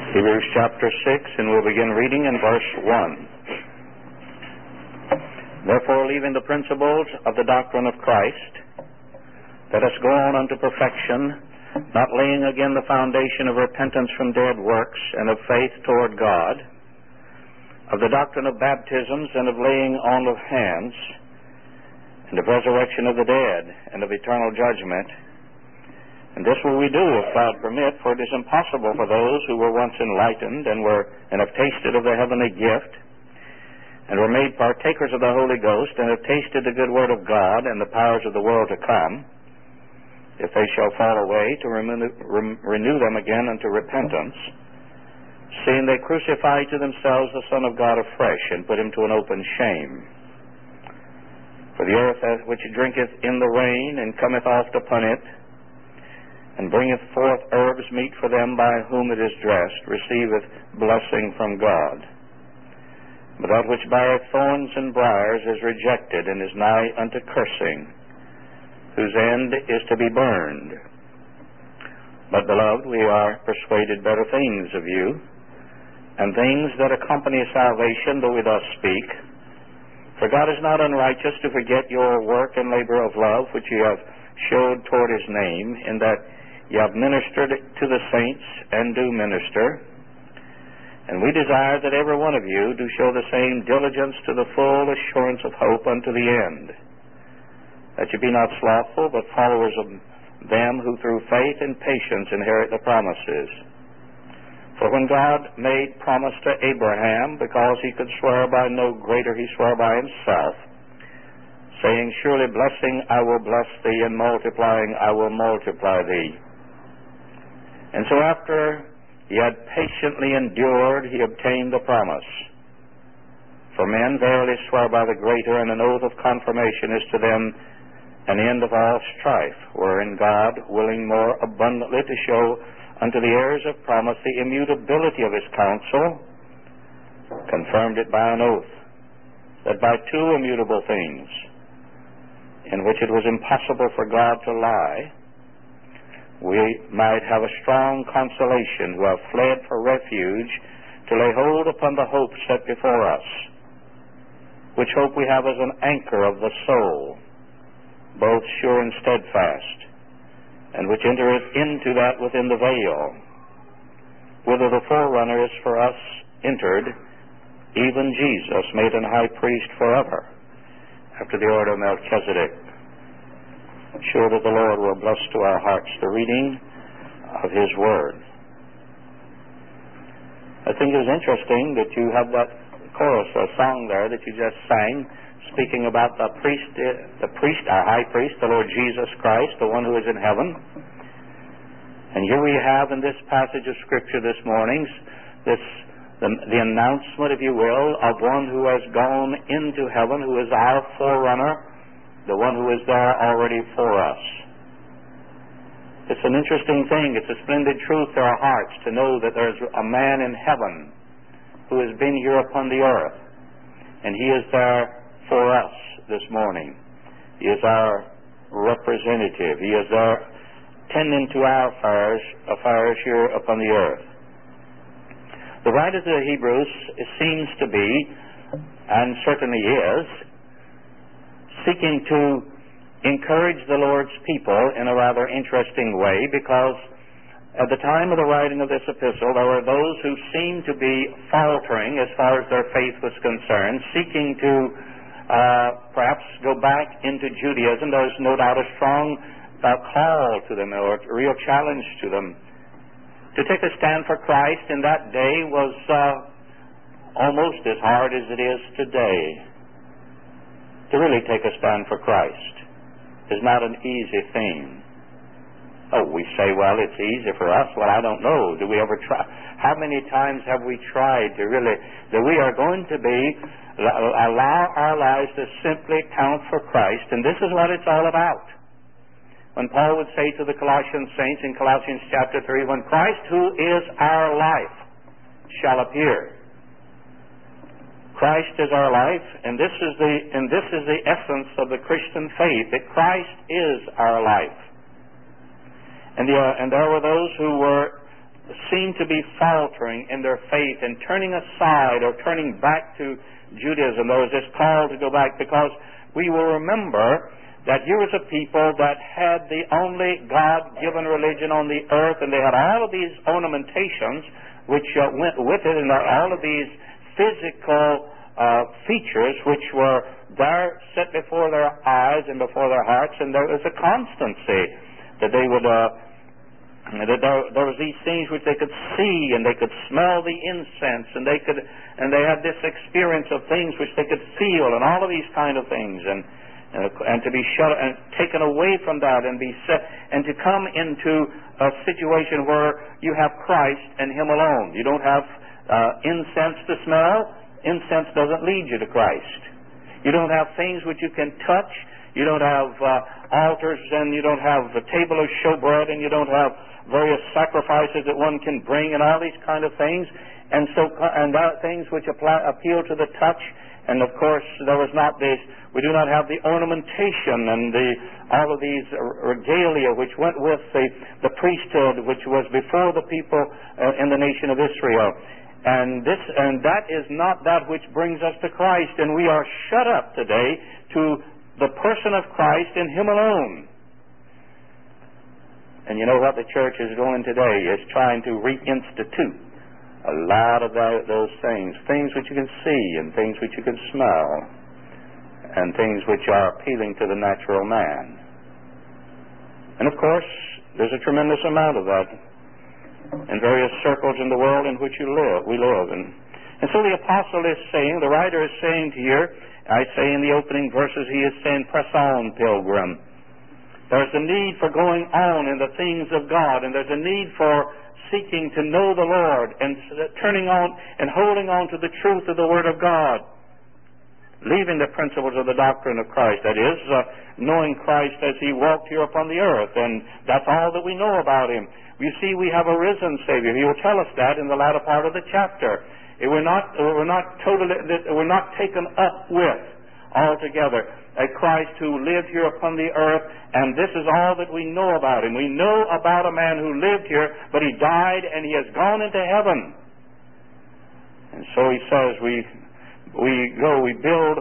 Hebrews chapter 6, and we'll begin reading in verse 1. Therefore, leaving the principles of the doctrine of Christ, let us go on unto perfection, not laying again the foundation of repentance from dead works and of faith toward God, of the doctrine of baptisms and of laying on of hands, and of resurrection of the dead, and of eternal judgment. And this will we do, if God permit, for it is impossible for those who were once enlightened and have tasted of the heavenly gift, and were made partakers of the Holy Ghost, and have tasted the good word of God and the powers of the world to come, if they shall fall away, to renew them again unto repentance, seeing they crucify to themselves the Son of God afresh, and put him to an open shame. For the earth which drinketh in the rain, and cometh oft upon it, and bringeth forth herbs meet for them by whom it is dressed, receiveth blessing from God. But that which beareth thorns and briars is rejected, and is nigh unto cursing, whose end is to be burned. But, beloved, we are persuaded better things of you, and things that accompany salvation, though we thus speak. For God is not unrighteous to forget your work and labor of love, which ye have showed toward his name, in that ye have ministered to the saints, and do minister. And we desire that every one of you do show the same diligence to the full assurance of hope unto the end, that ye be not slothful, but followers of them who through faith and patience inherit the promises. For when God made promise to Abraham, because he could swear by no greater, he swore by himself, saying, Surely blessing I will bless thee, and multiplying I will multiply thee. And so after he had patiently endured, he obtained the promise. For men verily swear by the greater, and an oath of confirmation is to them an end of all strife, wherein God, willing more abundantly to show unto the heirs of promise the immutability of his counsel, confirmed it by an oath, that by two immutable things, in which it was impossible for God to lie, we might have a strong consolation who have fled for refuge to lay hold upon the hope set before us, which hope we have as an anchor of the soul, both sure and steadfast, and which entereth into that within the veil, whither the forerunner is for us entered, even Jesus, made an high priest forever, after the order of Melchizedek. I'm sure that the Lord will bless to our hearts the reading of his word. I think it was interesting that you have that chorus or song there that you just sang, speaking about the priest, our high priest, the Lord Jesus Christ, the one who is in heaven. And here we have in this passage of Scripture this morning the announcement, if you will, of one who has gone into heaven, who is our forerunner, the one who is there already for us. It's an interesting thing. It's a splendid truth to our hearts to know that there's a man in heaven who has been here upon the earth, and he is there for us this morning. He is our representative. He is there tending to our affairs here upon the earth. The writer of the Hebrews seems to be, and certainly is, seeking to encourage the Lord's people in a rather interesting way, because at the time of the writing of this epistle, there were those who seemed to be faltering as far as their faith was concerned, seeking to perhaps go back into Judaism. There was no doubt a strong call to them, or a real challenge to them. To take a stand for Christ in that day was almost as hard as it is today. To really take a stand for Christ is not an easy thing. Oh, we say, well, it's easy for us. Well, I don't know. Do we ever try? How many times have we tried to really, that we are going to allow our lives to simply count for Christ? And this is what it's all about. When Paul would say to the Colossian saints in Colossians chapter 3, when Christ, who is our life, shall appear. Christ is our life, and this is the essence of the Christian faith, that Christ is our life. And there were those who seemed to be faltering in their faith and turning aside or turning back to Judaism. There was this call to go back, because we will remember that here was a people that had the only God-given religion on the earth, and they had all of these ornamentations which went with it, and all of these physical features which were there set before their eyes and before their hearts, and there was a constancy that they would that there was these things which they could see, and they could smell the incense, and they had this experience of things which they could feel, and all of these kind of things, and to be shut and taken away from that, and be set, and to come into a situation where you have Christ and Him alone. You don't have incense to smell. Incense doesn't lead you to Christ. You don't have things which you can touch. You don't have altars, and you don't have a table of showbread, and you don't have various sacrifices that one can bring, and all these kind of things, and things which appeal to the touch. And of course, there was not this. We do not have the ornamentation and all of these regalia which went with the priesthood, which was before the people in the nation of Israel. And that is not that which brings us to Christ. And we are shut up today to the person of Christ and Him alone. And you know what the church is doing today is trying to reinstitute a lot of those things which you can see, and things which you can smell, and things which are appealing to the natural man. And of course, there's a tremendous amount of that in various circles in the world in which we live. And so the apostle is saying, the writer is saying here, I say in the opening verses, he is saying, press on, pilgrim. There's a need for going on in the things of God, and there's a need for seeking to know the Lord, and turning on and holding on to the truth of the Word of God, leaving the principles of the doctrine of Christ. That is, knowing Christ as He walked here upon the earth, and that's all that we know about Him. You see, we have a risen Savior. He will tell us that in the latter part of the chapter. We're not taken up with altogether a Christ who lived here upon the earth, and this is all that we know about Him. We know about a man who lived here, but He died and He has gone into heaven. And so He says we build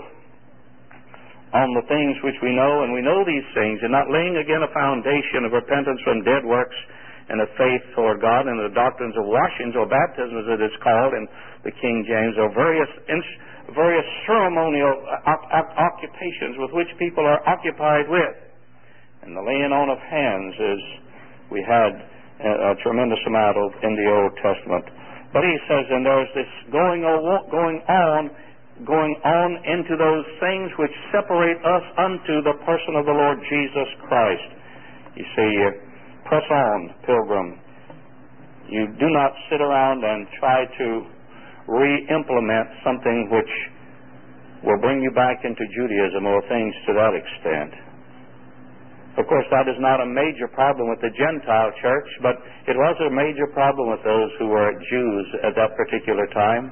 on the things which we know, and we know these things, and not laying again a foundation of repentance from dead works and of faith toward God, and the doctrines of washings or baptism, as it is called in the King James, or various ceremonial occupations with which people are occupied with. And the laying on of hands is, we had a tremendous amount of in the Old Testament. But he says, and there's this going on into those things which separate us unto the person of the Lord Jesus Christ. You see, press on, pilgrim. You do not sit around and try to re-implement something which will bring you back into Judaism or things to that extent. Of course, that is not a major problem with the Gentile church, but it was a major problem with those who were Jews at that particular time.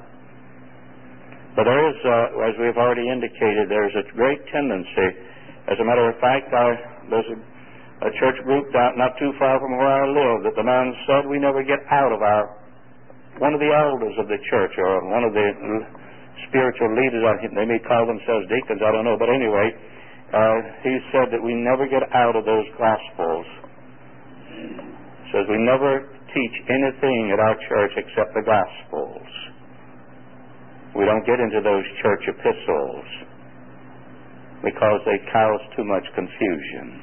But there is, as we've already indicated, there's a great tendency. As a matter of fact, there's a church group not too far from where I live that the man said, we never get out of one of the elders of the church, or one of the spiritual leaders, they may call themselves deacons, I don't know, but anyway, he said that we never get out of those Gospels. Says we never teach anything at our church except the Gospels. We don't get into those church epistles because they cause too much confusion.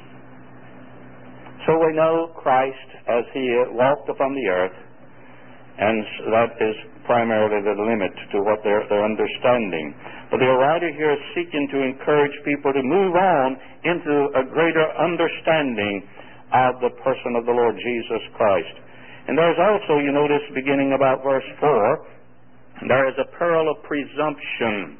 So we know Christ as He walked upon the earth, and that is primarily the limit to what their understanding. But the writer here is seeking to encourage people to move on into a greater understanding of the person of the Lord Jesus Christ. And there's also, you notice, beginning about verse 4, there is a pearl of presumption.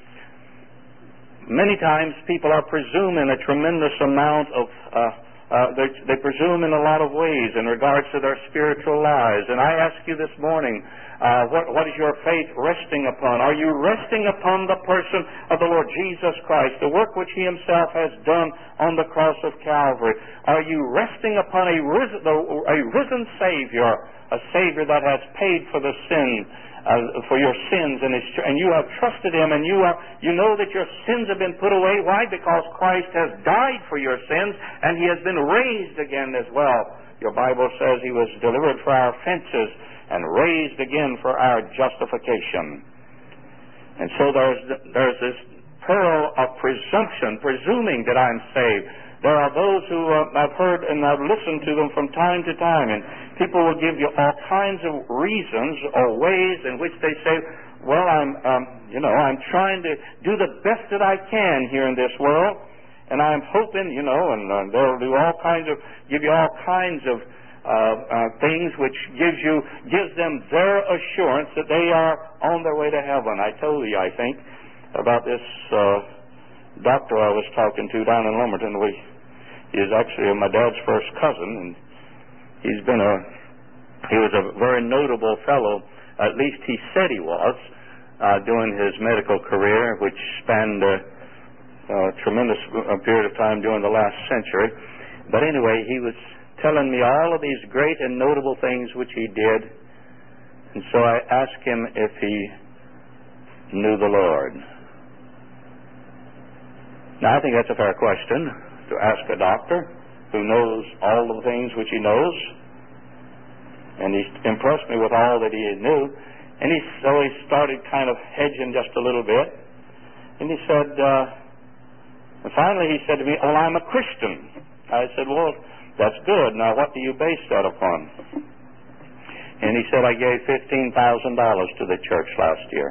Many times people are presuming a tremendous amount of they presume in a lot of ways in regards to their spiritual lives. And I ask you this morning, what is your faith resting upon? Are you resting upon the person of the Lord Jesus Christ, the work which He Himself has done on the cross of Calvary? Are you resting upon a risen Savior, a Savior that has paid for the sin, for your sins, and you have trusted Him, and you know that your sins have been put away. Why? Because Christ has died for your sins, and He has been raised again as well. Your Bible says He was delivered for our offenses and raised again for our justification. And so there's this pearl of presumption, presuming that I'm saved. There are those who I've heard and I've listened to them from time to time, and people will give you all kinds of reasons or ways in which they say, well, I'm trying to do the best that I can here in this world, and I'm hoping, and they'll do give you all kinds of things which gives them their assurance that they are on their way to heaven. I told you, I think, about this doctor I was talking to down in Lumberton. He is actually my dad's first cousin, and he was a very notable fellow. At least he said he was, during his medical career, which spanned a tremendous period of time during the last century. But anyway, he was telling me all of these great and notable things which he did. And so I asked him if he knew the Lord. Now, I think that's a fair question to ask a doctor who knows all the things which he knows. And he impressed me with all that he knew. And so he started kind of hedging just a little bit. And he said, and finally he said to me, "Oh, I'm a Christian." I said, "Well, that's good. Now, what do you base that upon?" And he said, "I gave $15,000 to the church last year."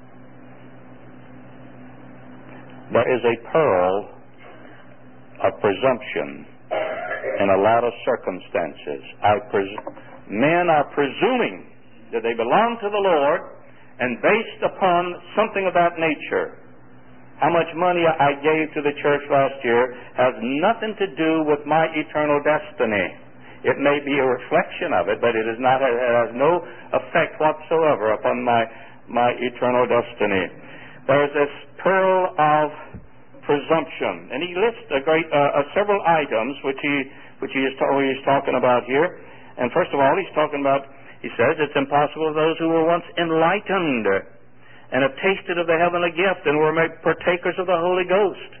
There is a pearl of presumption in a lot of circumstances. Men are presuming that they belong to the Lord, and based upon something of that nature. How much money I gave to the church last year has nothing to do with my eternal destiny. It may be a reflection of it, but it has no effect whatsoever upon my eternal destiny. There's this pearl of presumption, and he lists several items which he is talking about here. And first of all, he says it's impossible for those who were once enlightened and have tasted of the heavenly gift and were made partakers of the Holy Ghost.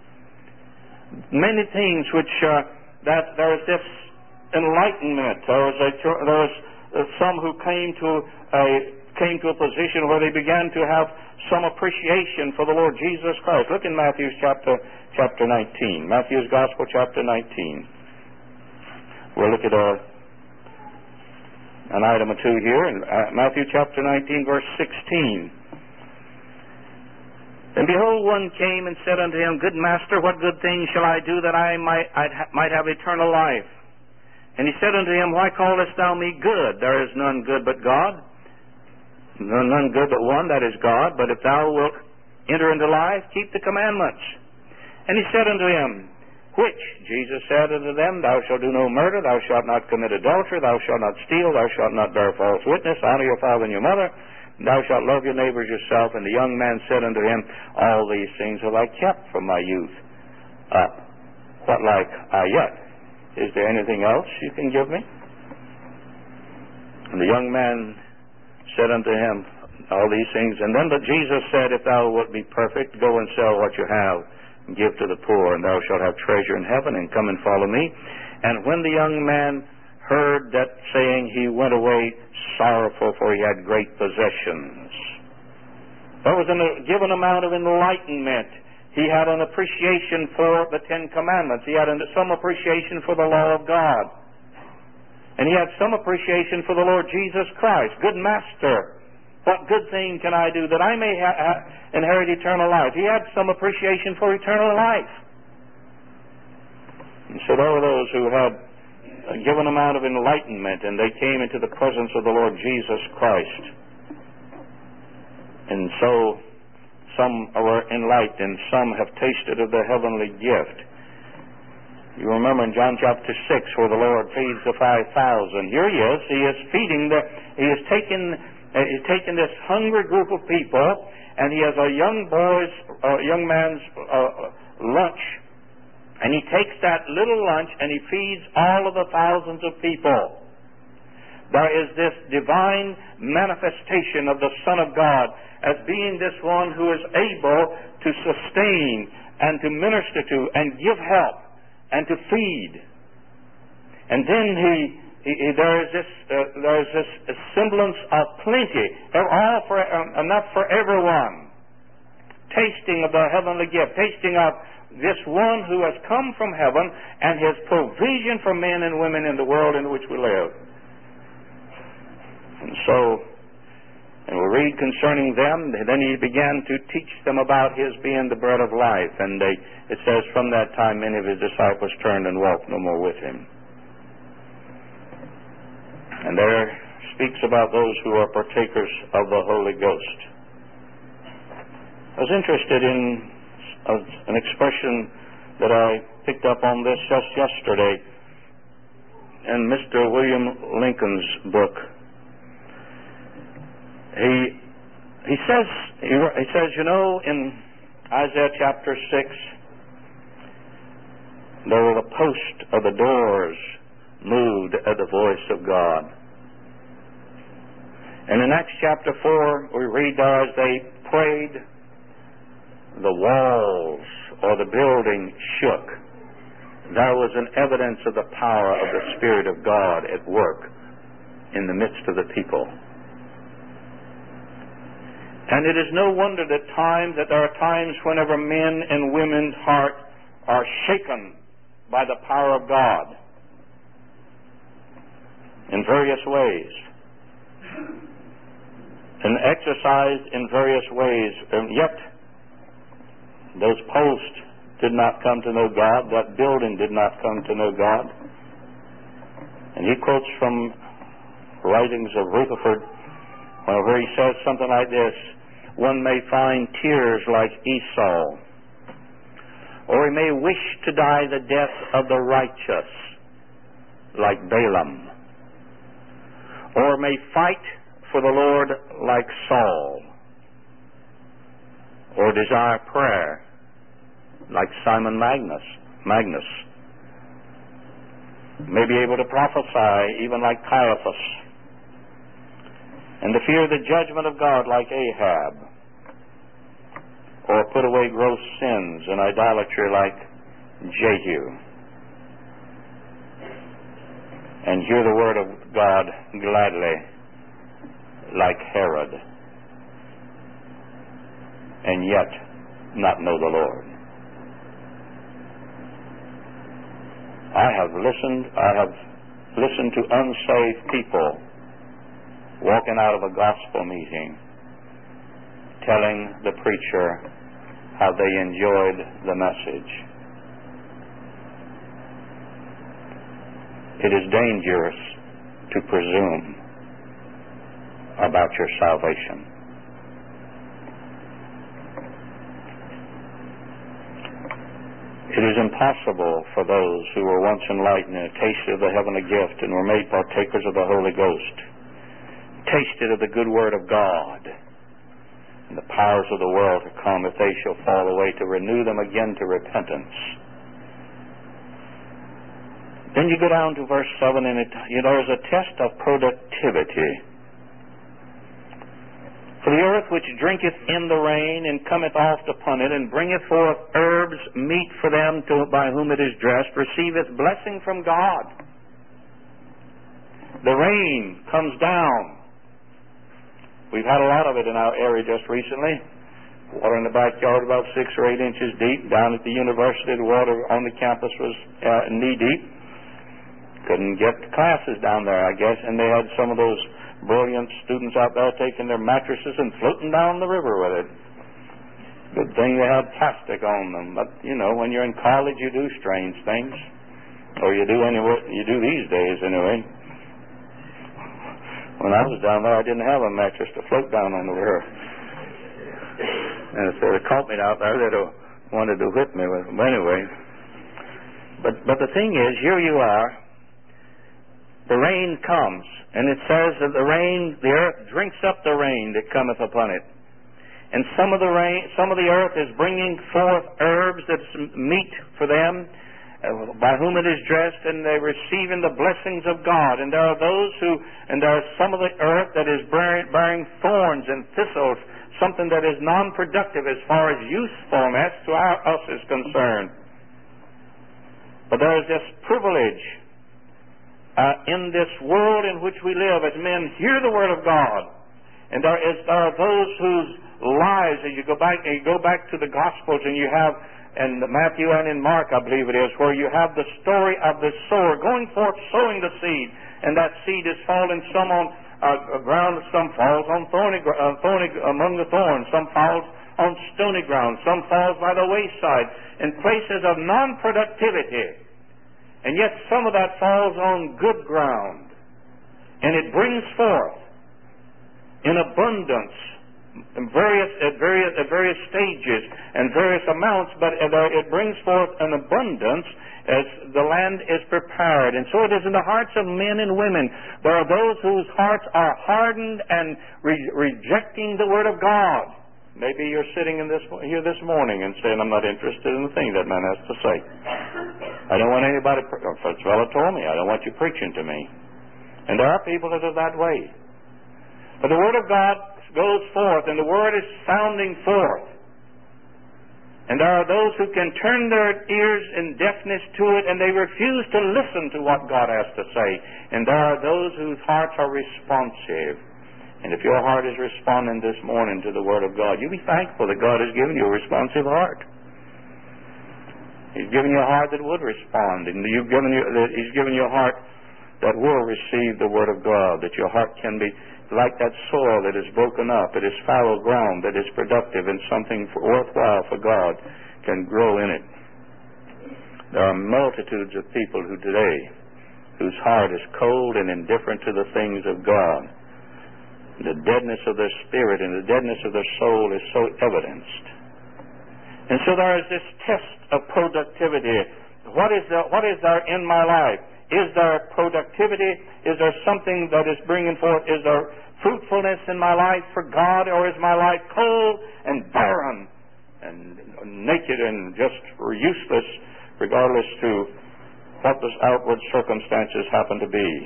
Many things which there is this enlightenment. There was some who came to a position where they began to have some appreciation for the Lord Jesus Christ. Look in Matthew chapter 19. Matthew's Gospel, chapter 19. We'll look at an item or two here in Matthew chapter 19, verse 16. "And behold, one came and said unto him, Good master, what good thing shall I do that I might have eternal life? And he said unto him, Why callest thou me good? There is none good but God. None good but one, that is God. But if thou wilt enter into life, keep the commandments. And he said unto him, Which? Jesus said unto them, Thou shalt do no murder, thou shalt not commit adultery, thou shalt not steal, thou shalt not bear false witness, honor your father and your mother, thou shalt love your neighbors yourself. And the young man said unto him, All these things have I kept from my youth up. What like I yet? Is there anything else you can give me? And the young man said unto him, All these things. And then Jesus said, If thou wilt be perfect, go and sell what you have, and give to the poor, and thou shalt have treasure in heaven, and come and follow me. And when the young man heard that saying, he went away sorrowful, for he had great possessions. There was a given amount of enlightenment. He had an appreciation for the Ten Commandments. He had some appreciation for the law of God. And he had some appreciation for the Lord Jesus Christ. Good master, what good thing can I do that I may inherit eternal life? He had some appreciation for eternal life. And so there were those who had a given amount of enlightenment, and they came into the presence of the Lord Jesus Christ. And so some were enlightened, some have tasted of the heavenly gift. You remember in John chapter 6 where the Lord feeds the 5,000. Here he is. He is feeding he's taken this hungry group of people, and he has a young man's lunch. And he takes that little lunch and he feeds all of the thousands of people. there is this divine manifestation of the Son of God as being this one who is able to sustain and to minister to and give help and to feed. And then there is this semblance of plenty, enough for everyone. Tasting of the heavenly gift, tasting of this one who has come from heaven and his provision for men and women in the world in which we live. And we read concerning them, then he began to teach them about his being the bread of life. And it says, from that time many of his disciples turned and walked no more with him. And there speaks about those who are partakers of the Holy Ghost. I was interested in an expression that I picked up on this just yesterday in Mr. William Lincoln's book. He says, you know, in Isaiah chapter 6, there were the post of the doors moved at the voice of God. And in Acts chapter 4, we read there as they prayed, the walls or the building shook. There was an evidence of the power of the Spirit of God at work in the midst of the people. And it is no wonder that there are times whenever men and women's hearts are shaken by the power of God in various ways and exercised in various ways, and yet those posts did not come to know God. That building did not come to know God. And he quotes from writings of Rutherford, where he says something like this: one may find tears like Esau, or he may wish to die the death of the righteous like Balaam, or may fight for the Lord like Saul, or desire prayer like Simon Magnus, may be able to prophesy even like Caiaphas, and to fear the judgment of God like Ahab, or put away gross sins and idolatry like Jehu, and hear the word of God gladly like Herod, and yet not know the Lord. I have listened to unsaved people walking out of a gospel meeting telling the preacher how they enjoyed the message. It is dangerous to presume about your salvation. It is impossible for those who were once enlightened and tasted of the heavenly gift and were made partakers of the Holy Ghost, tasted of the good word of God, and the powers of the world to come, if they shall fall away, to renew them again to repentance. Then you go down to verse 7, and there's a test of productivity. For the earth which drinketh in the rain, and cometh oft upon it, and bringeth forth herbs meet for them by whom it is dressed, receiveth blessing from God. The rain comes down. We've had a lot of it in our area just recently. Water in the backyard about 6 or 8 inches deep. Down at the university, the water on the campus was knee deep. Couldn't get classes down there, I guess, and they had some of those brilliant students out there taking their mattresses and floating down the river with it. Good thing they had plastic on them. But, when you're in college, you do strange things. Or you do these days anyway. When I was down there, I didn't have a mattress to float down on the river. And if they had caught me out there, they'd have wanted to whip me with them. Anyway. But the thing is, here you are. The rain comes, and it says that the earth drinks up the rain that cometh upon it. And some of the earth is bringing forth herbs that's meat for them, by whom it is dressed, and they receive in the blessings of God. And there are some of the earth that is bearing thorns and thistles, something that is non-productive as far as usefulness to us is concerned. But there is this privilege in this world in which we live as men hear the Word of God. And there are those whose lives, as you go back to the Gospels, and you have in Matthew and in Mark, I believe it is, where you have the story of the sower going forth sowing the seed, and that seed is falling some on ground, some falls on thorny among the thorns, some falls on stony ground, some falls by the wayside, in places of non-productivity, and yet some of that falls on good ground, and it brings forth in abundance at various stages and various amounts, but it brings forth an abundance as the land is prepared. And so it is in the hearts of men and women. There are those whose hearts are hardened and rejecting the Word of God. Maybe you're sitting here this morning and saying, I'm not interested in the thing that man has to say. I don't want anybody, Fitzgerald told me, I don't want you preaching to me. And there are people that are that way. But the Word of God goes forth, and the Word is sounding forth. And there are those who can turn their ears in deafness to it, and they refuse to listen to what God has to say. And there are those whose hearts are responsive. And if your heart is responding this morning to the Word of God, you be thankful that God has given you a responsive heart. He's given you a heart that would respond, and He's given you a heart that will receive the Word of God, that your heart can be like that soil that is broken up, it is fallow ground that is productive, and something worthwhile for God can grow in it. There are multitudes of people who today, whose heart is cold and indifferent to the things of God. The deadness of their spirit and the deadness of their soul is so evidenced. And so there is this test of productivity. What is there in my life? Is there productivity? Is there something that is bringing forth? Is there fruitfulness in my life for God, or is my life cold and barren and naked and just useless, regardless to what the outward circumstances happen to be?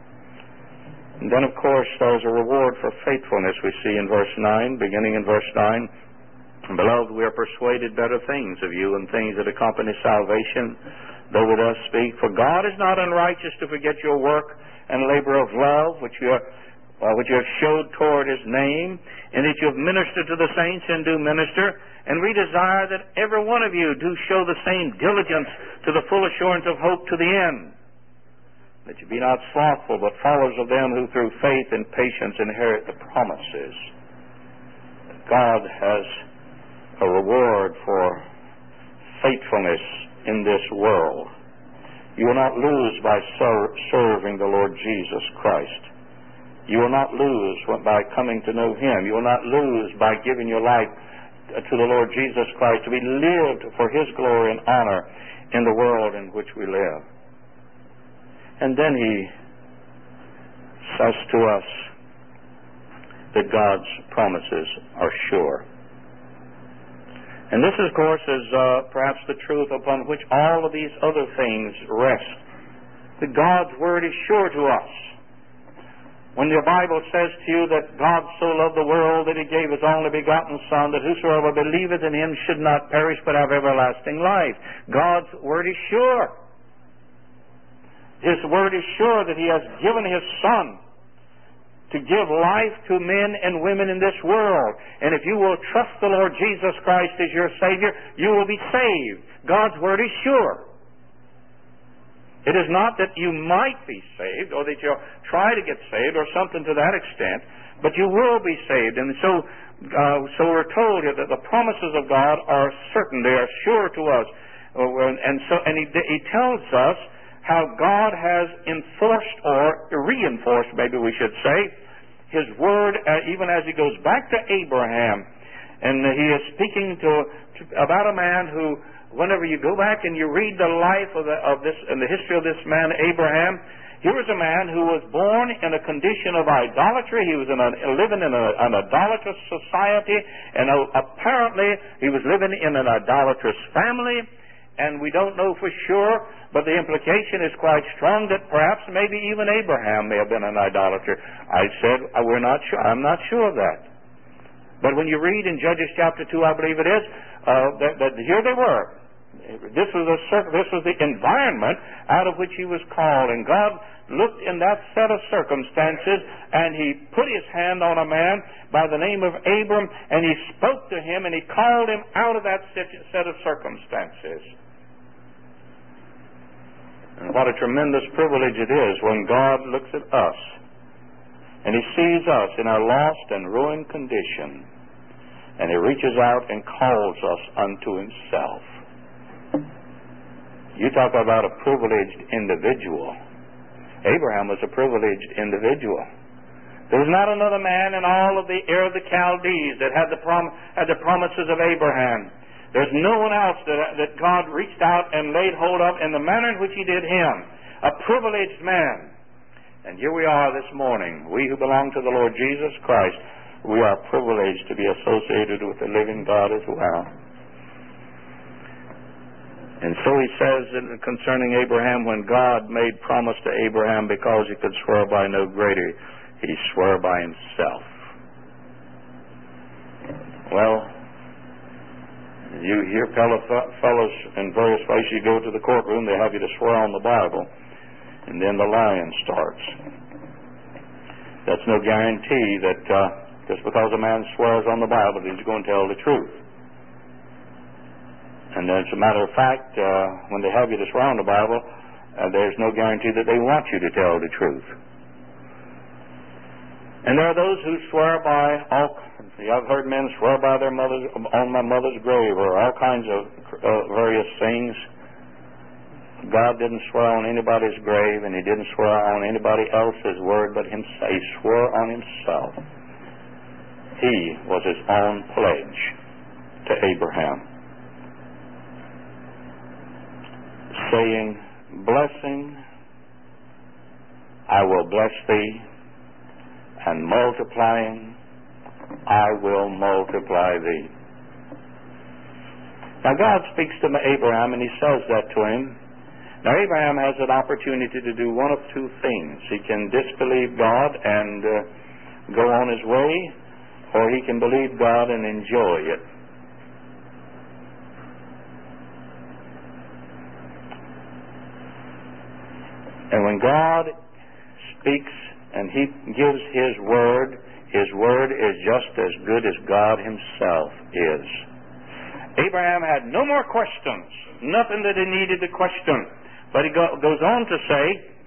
And then, of course, there's a reward for faithfulness we see in verse 9, beginning in verse 9. Beloved, we are persuaded better things of you and things that accompany salvation, though with us speak. For God is not unrighteous to forget your work and labor of love, which you have showed toward His name, and that you have ministered to the saints and do minister. And we desire that every one of you do show the same diligence to the full assurance of hope to the end, that you be not slothful, but followers of them who through faith and patience inherit the promises. God has a reward for faithfulness in this world. You will not lose by serving the Lord Jesus Christ. You will not lose by coming to know Him. You will not lose by giving your life to the Lord Jesus Christ to be lived for His glory and honor in the world in which we live. And then He says to us that God's promises are sure. And this, of course, is perhaps the truth upon which all of these other things rest. That God's Word is sure to us. When the Bible says to you that God so loved the world that He gave His only begotten Son, that whosoever believeth in Him should not perish but have everlasting life. God's Word is sure. His Word is sure that He has given His Son to give life to men and women in this world. And if you will trust the Lord Jesus Christ as your Savior, you will be saved. God's Word is sure. It is not that you might be saved or that you'll try to get saved or something to that extent, but you will be saved. And so we're told here that the promises of God are certain. They are sure to us. And he tells us how God has enforced or reinforced, maybe we should say, His Word, even as He goes back to Abraham. And He is speaking about a man who, whenever you go back and you read the life of this and the history of this man Abraham, here was a man who was born in a condition of idolatry. He was living in an idolatrous society, and apparently he was living in an idolatrous family. and we don't know for sure, but the implication is quite strong that perhaps maybe even Abraham may have been an idolater. I said, we're not sure. I'm not sure of that. But when you read in Judges chapter 2, I believe it is, that here they were. This was the environment out of which he was called, and God looked in that set of circumstances, and he put his hand on a man by the name of Abram, and he spoke to him, and he called him out of that set of circumstances. And what a tremendous privilege it is when God looks at us, and he sees us in our lost and ruined condition, and he reaches out and calls us unto himself. You talk about a privileged individual. Abraham was a privileged individual. There was not another man in all of the Ur of the Chaldees that had the promises of Abraham. There's no one else that God reached out and laid hold of in the manner in which he did him. A privileged man. And here we are this morning. We who belong to the Lord Jesus Christ, we are privileged to be associated with the living God as well. And so he says concerning Abraham, when God made promise to Abraham because he could swear by no greater, he swore by himself. Well, you hear fellows in various places, you go to the courtroom, they have you to swear on the Bible, and then the lying starts. That's no guarantee that just because a man swears on the Bible, he's going to tell the truth. And as a matter of fact, when they have you to swear on the Bible, there's no guarantee that they want you to tell the truth. And there are those who swear by I've heard men swear by their mothers, on my mother's grave, or all kinds of various things. God didn't swear on anybody's grave, and he didn't swear on anybody else's word but himself. He swore on himself. He was his own pledge to Abraham, saying, blessing, I will bless thee, and multiplying, I will multiply thee. Now God speaks to Abraham, and he says that to him. Now Abraham has an opportunity to do one of two things. He can disbelieve God and go on his way, or he can believe God and enjoy it. And when God speaks and he gives his word is just as good as God himself is. Abraham had no more questions, nothing that he needed to question. But he goes on to say,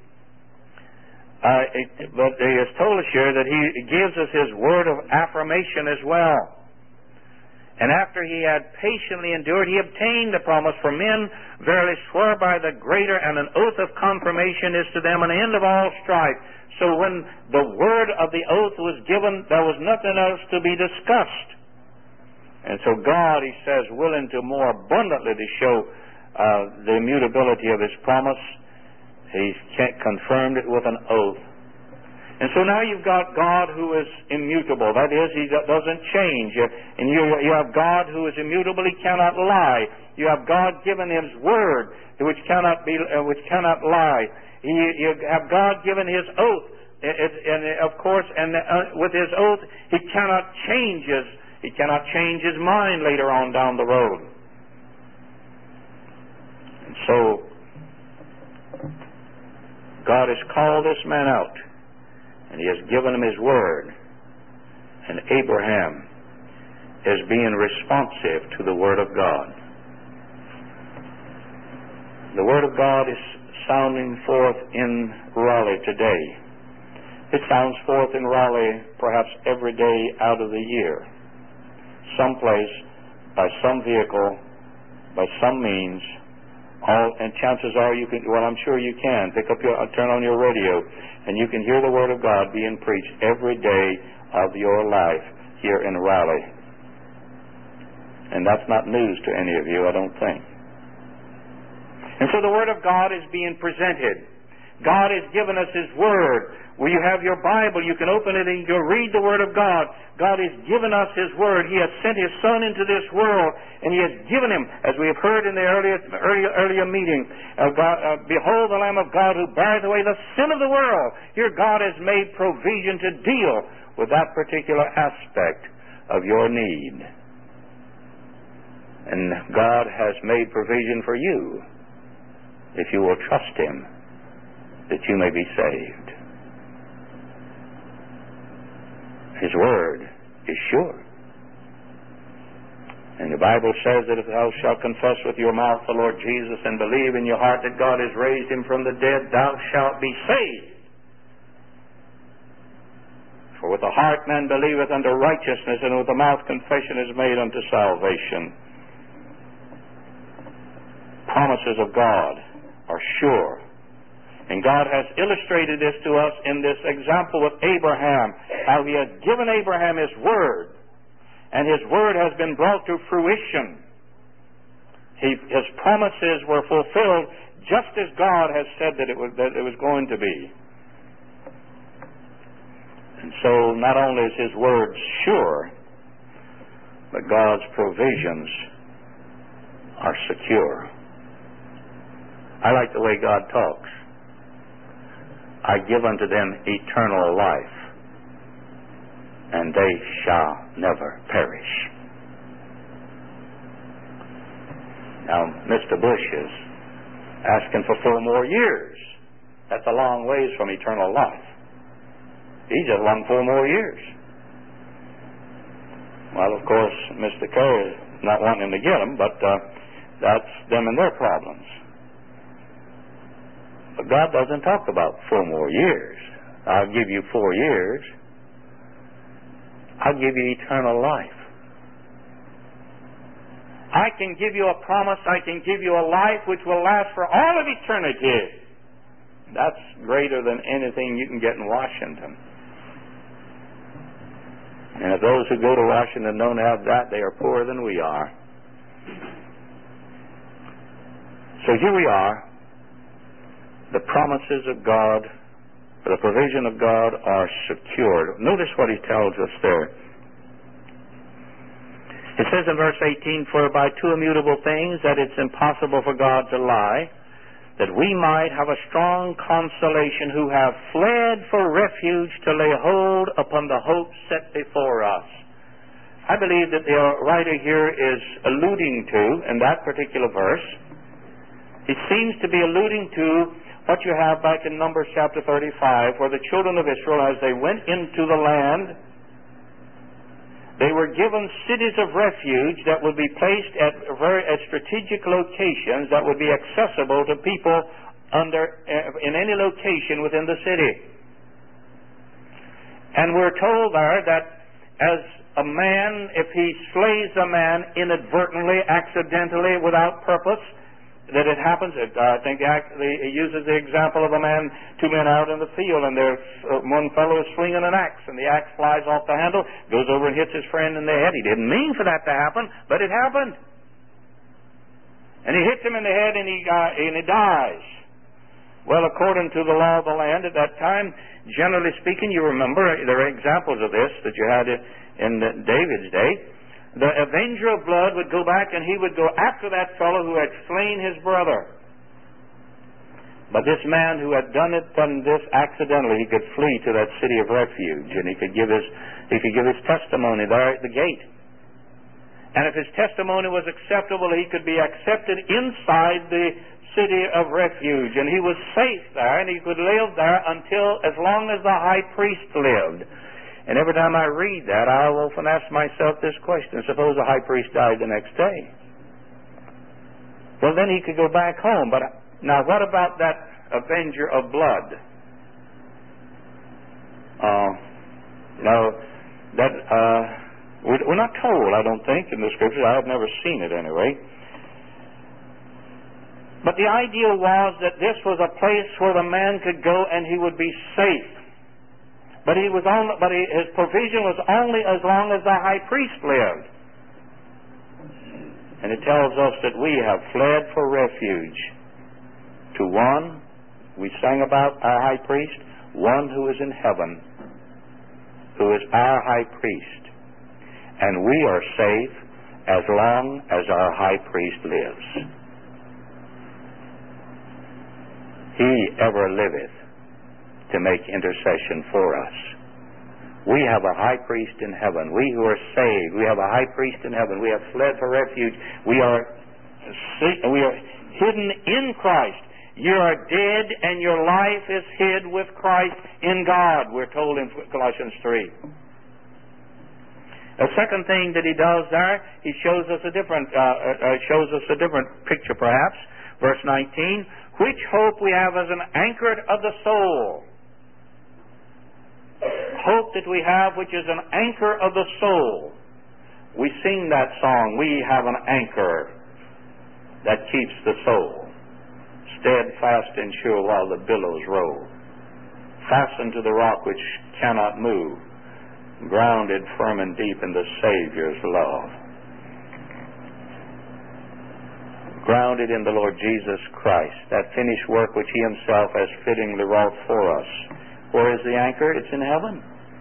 but he has told us here that he gives us his word of affirmation as well. And after he had patiently endured, he obtained the promise. For men verily swear by the greater, and an oath of confirmation is to them an end of all strife. So when the word of the oath was given, there was nothing else to be discussed. And so God, he says, willing to more abundantly to show the immutability of his promise, he confirmed it with an oath. And so now you've got God who is immutable. That is, he doesn't change. And you have God who is immutable. He cannot lie. You have God given his word, which cannot lie. You have God given his oath. And of course, with his oath, he cannot change his mind later on down the road. And so God has called this man out, and he has given him his word. And Abraham is being responsive to the word of God. The word of God is sounding forth in Raleigh today. It sounds forth in Raleigh perhaps every day out of the year. Someplace, by some vehicle, by some means, and chances are you can, well, I'm sure you can, turn on your radio, and you can hear the Word of God being preached every day of your life here in Raleigh. And that's not news to any of you, I don't think. And so the Word of God is being presented. God has given us His Word. Where you have your Bible, you can open it and you can read the Word of God. God has given us His Word. He has sent His Son into this world, and He has given Him, as we have heard in the earlier meeting, behold the Lamb of God who beareth away the sin of the world. Here God has made provision to deal with that particular aspect of your need. And God has made provision for you, if you will trust Him, that you may be saved. His Word is sure. And the Bible says that if thou shalt confess with your mouth the Lord Jesus and believe in your heart that God has raised Him from the dead, thou shalt be saved. For with the heart man believeth unto righteousness, and with the mouth confession is made unto salvation. Promises of God are sure. And God has illustrated this to us in this example with Abraham, how He has given Abraham His Word, and His Word has been brought to fruition. His promises were fulfilled just as God has said that it was going to be. And so not only is His Word sure, but God's provisions are secure. I like the way God talks. I give unto them eternal life, and they shall never perish. Now, Mr. Bush is asking for 4 more years. That's a long ways from eternal life. He just won 4 more years. Well, of course, Mr. Kerry is not wanting to get them, but that's them and their problems. But God doesn't talk about 4 more years. I'll give you 4 years. I'll give you eternal life. I can give you a promise. I can give you a life which will last for all of eternity. That's greater than anything you can get in Washington. And if those who go to Washington don't have that, they are poorer than we are. So here we are. The promises of God, the provision of God are secured. Notice what He tells us there. It says in verse 18, for by 2 immutable things that it's impossible for God to lie, that we might have a strong consolation who have fled for refuge to lay hold upon the hope set before us. I believe that the writer here is alluding to, in that particular verse, he seems to be alluding to what you have back in Numbers chapter 35, where the children of Israel, as they went into the land, they were given cities of refuge that would be placed at strategic locations that would be accessible to people in any location within the city. And we're told there that as a man, if he slays a man inadvertently, accidentally, without purpose, that it happens. I think he uses the example of 2 men out in the field, and one fellow is swinging an axe, and the axe flies off the handle, goes over and hits his friend in the head. He didn't mean for that to happen, but it happened. And he hits him in the head, and he dies. Well, according to the law of the land at that time, generally speaking, you remember, there are examples of this that you had in David's day. The avenger of blood would go back and he would go after that fellow who had slain his brother. But this man who had done this accidentally, he could flee to that city of refuge, and he could give his testimony there at the gate. And if his testimony was acceptable, he could be accepted inside the city of refuge, and he was safe there, and he could live there until as long as the high priest lived. And every time I read that, I often ask myself this question: suppose the high priest died the next day? Well, then he could go back home. But now, what about that avenger of blood? We're not told, I don't think, in the Scriptures. I have never seen it anyway. But the idea was that this was a place where the man could go and he would be safe. But his provision was only as long as the high priest lived. And it tells us that we have fled for refuge to one We sang about our high priest, one who is in heaven, who is our high priest. And we are safe as long as our high priest lives. He ever liveth to make intercession for us. We have a high priest in heaven. We who are saved, we have a high priest in heaven. We have fled for refuge. We are hidden in Christ. You are dead and your life is hid with Christ in God, we're told in Colossians 3. The second thing that he does there, he shows us a different picture perhaps. Verse 19, which hope we have as an anchor of the soul. Hope that we have which is an anchor of the soul. We sing that song, we have an anchor that keeps the soul steadfast and sure while the billows roll, fastened to the rock which cannot move, grounded firm and deep in the Savior's love. Grounded in the Lord Jesus Christ, that finished work which He Himself has fittingly wrought for us. Where is the anchor? It's in heaven.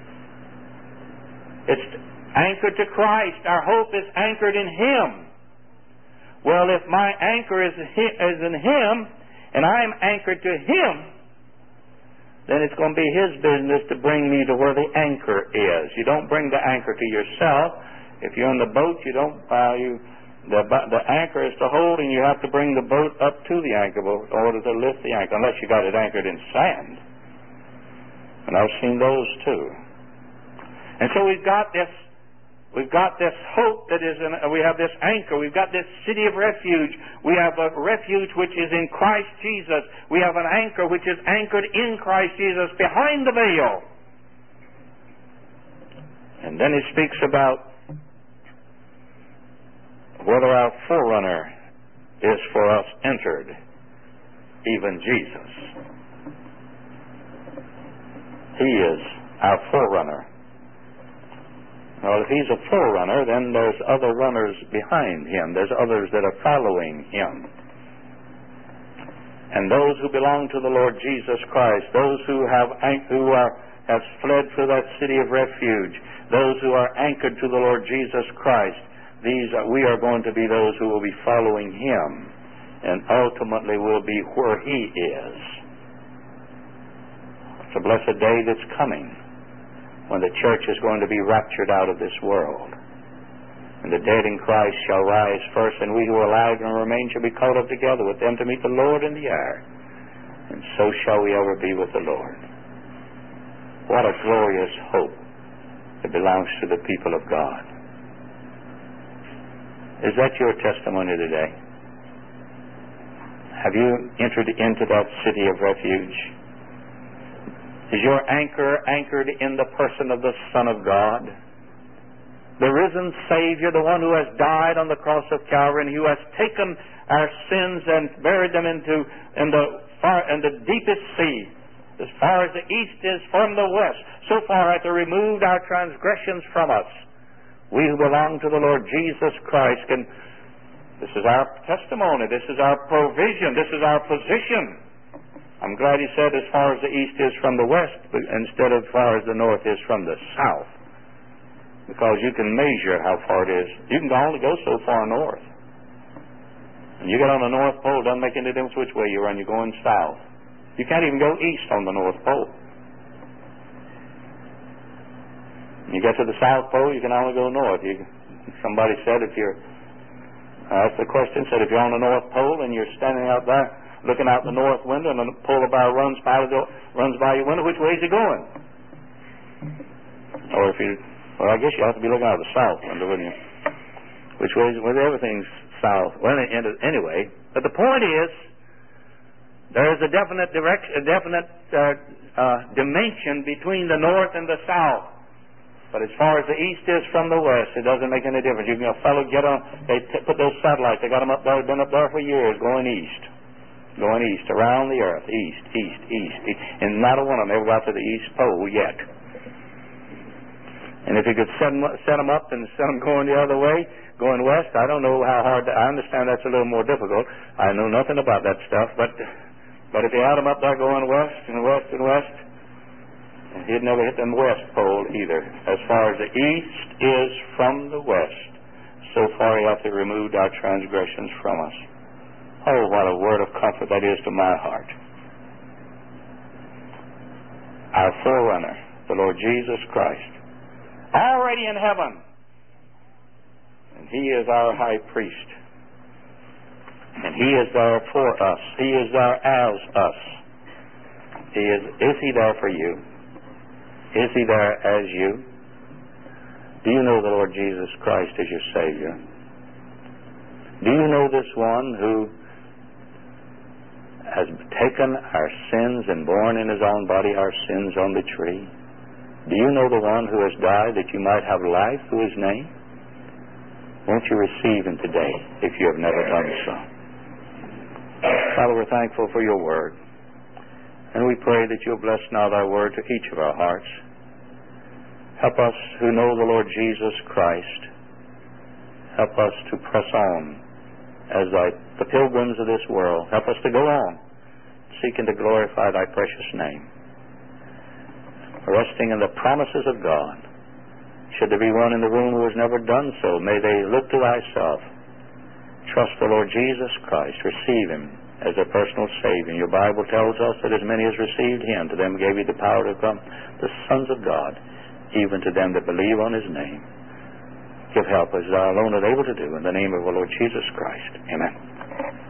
It's anchored to Christ. Our hope is anchored in Him. Well, if my anchor is in Him, and I'm anchored to Him, then it's going to be His business to bring me to where the anchor is. You don't bring the anchor to yourself. If you're in the boat, you don't. The anchor is to hold, and you have to bring the boat up to the anchor in order to lift the anchor, unless you got it anchored in sand. And I've seen those too. And so we've got this hope that is we have this anchor. We've got this city of refuge. We have a refuge which is in Christ Jesus. We have an anchor which is anchored in Christ Jesus behind the veil. And then he speaks about whether our forerunner is for us entered, even Jesus. He is our forerunner. Well, if He's a forerunner, then there's other runners behind Him. There's others that are following Him. And those who belong to the Lord Jesus Christ, those who have fled for that city of refuge, those who are anchored to the Lord Jesus Christ, we are going to be those who will be following Him, and ultimately will be where He is. It's a blessed day that's coming, when the church is going to be raptured out of this world. And the dead in Christ shall rise first, and we who are alive and remain shall be caught up together with them to meet the Lord in the air. And so shall we ever be with the Lord. What a glorious hope that belongs to the people of God. Is that your testimony today? Have you entered into that city of refuge? Is your anchor anchored in the person of the Son of God? The risen Savior, the one who has died on the cross of Calvary, and who has taken our sins and buried them in the deepest sea, as far as the east is from the west, so far hath He removed our transgressions from us. We who belong to the Lord Jesus Christ this is our testimony, this is our provision, this is our position. I'm glad He said as far as the east is from the west, instead of as far as the north is from the south. Because you can measure how far it is. You can only go so far north. And you get on the North Pole, it doesn't make any difference which way you run, you're going south. You can't even go east on the North Pole. You get to the South Pole, you can only go north. Somebody said asked the question, said if you're on the North Pole and you're standing out there looking out the north window and the polar bear runs by your window, which way is he going? Or I guess you have to be looking out the south window, wouldn't you? Which way everything's south. Well, anyway, but the point is, there is a definite dimension between the north and the south. But as far as the east is from the west, it doesn't make any difference. You can a fellow get on, put those satellites, they got them up there, been up there for years, going east, around the earth, east, and not a one of them ever got to the East Pole yet. And if you could set them up and set them going the other way, going west, I don't know how hard. I understand that's a little more difficult. I know nothing about that stuff, but But if he had them up there going west and west and west, he'd never hit them west pole either. As far as the east is from the west, so far he hath removed our transgressions from us. Oh, what a word of comfort that is to my heart. Our forerunner, the Lord Jesus Christ, already in heaven, and he is our high priest, and he is there for us. He is there as us. Is he there for you? Is he there as you? Do you know the Lord Jesus Christ as your Savior? Do you know this one who has taken our sins and borne in his own body our sins on the tree? Do you know the one who has died that you might have life through his name? Won't you receive him today if you have never done so? Father, we're thankful for your word. And we pray that you'll bless now thy word to each of our hearts. Help us who know the Lord Jesus Christ. Help us to press on as the pilgrims of this world. Help us to go on, seeking to glorify thy precious name. Resting in the promises of God. Should there be one in the room who has never done so, may they look to thyself. Trust the Lord Jesus Christ. Receive him as a personal Savior. Your Bible tells us that as many as received him, to them gave he the power to become the sons of God, even to them that believe on his name. Give help as thou alone art able to do, in the name of our Lord Jesus Christ. Amen.